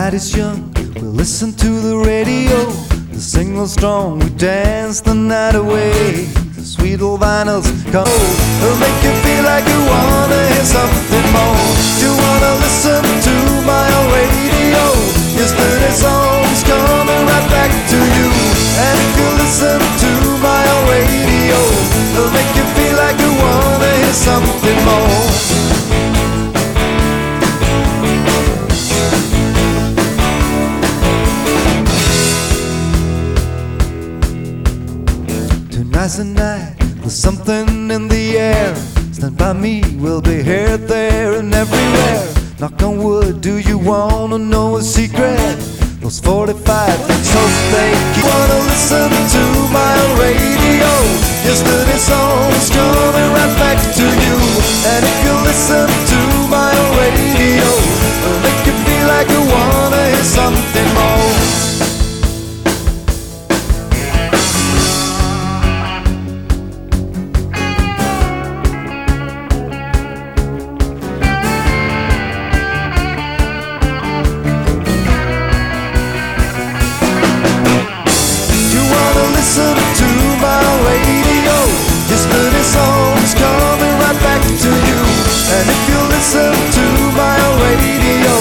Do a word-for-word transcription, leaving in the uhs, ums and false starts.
night is young, we'll listen to the radio. The signal strong, we dance the night away. The sweet old vinyls come, they'll make you feel like you wanna hear something more. You wanna listen to my old radio. Yesterday's songs coming right back to you. And if you listen to my old radio, they'll make you feel like you wanna hear something more. Tonight's the night, there's something in the air. Stand by me, we'll be here, there and everywhere. Knock on wood, do you wanna know a secret? Those forty-five so they keep. Wanna listen to my radio. Yesterday's songs.